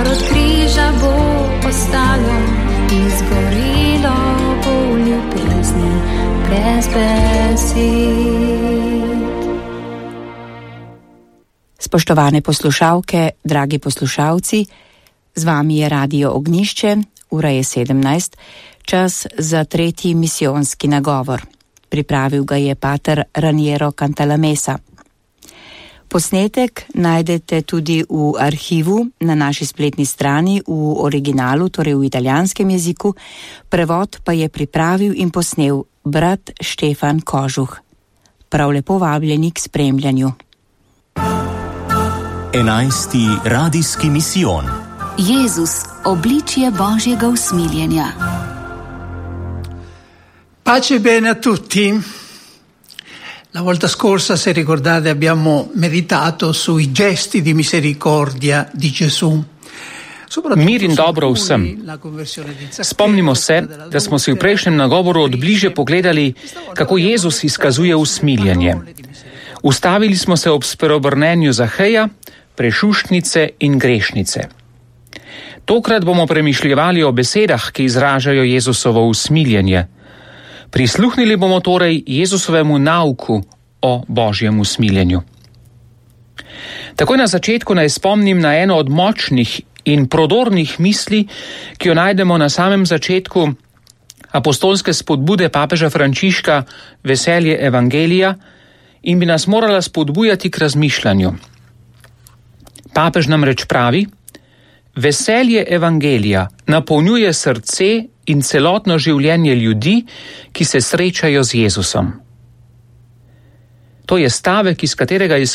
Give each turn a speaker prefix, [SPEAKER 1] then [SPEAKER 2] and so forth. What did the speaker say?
[SPEAKER 1] kar od križa bo ostalo, izgorilo bo v ljubezni brez besed.
[SPEAKER 2] Spoštovane poslušalke, dragi poslušalci, z vami je Radio Ognjišče, ura je 17, čas za 3. misijonski nagovor. Pripravil ga je pater Raniero Cantalamessa. Posnetek najdete tudi v arhivu na naši spletni strani v originalu, torej v italijanskem jeziku, prevod pa je pripravil in posnel brat Štefan Kožuh. Prav lepo vabljeni k spremljanju.
[SPEAKER 3] 11. radijski misijon.
[SPEAKER 4] Jezus, obličje Božjega usmiljenja.
[SPEAKER 5] Pace e bene a tutti. La volta scorsa, se ricordate, abbiamo meditato sui gesti di misericordia di Gesù.
[SPEAKER 6] Mir in dobro vsem. Spomnimo se, da smo si v prejšnjem nagovoru od bliže pogledali, kako Jezus izkazuje usmiljenje. Ustavili smo se ob spreobrnenju Zaheja, prešuštnice in grešnice. Tokrat bomo premišljevali o besedah, ki izražajo Jezusovo usmiljenje. Prisluhnili bomo torej Jezusovemu nauku o Božjem usmiljenju. Takoj na začetku naj spomnim na eno od močnih in prodornih misli, ki jo najdemo na samem začetku apostolske spodbude papeža Frančiška Veselje evangelija in bi nas morala spodbujati k razmišljanju. Papež namreč pravi: veselje evangelija napolnjuje srce in celotno življenje ljudi, ki se srečajo z Jezusom. To je stavek, iz katerega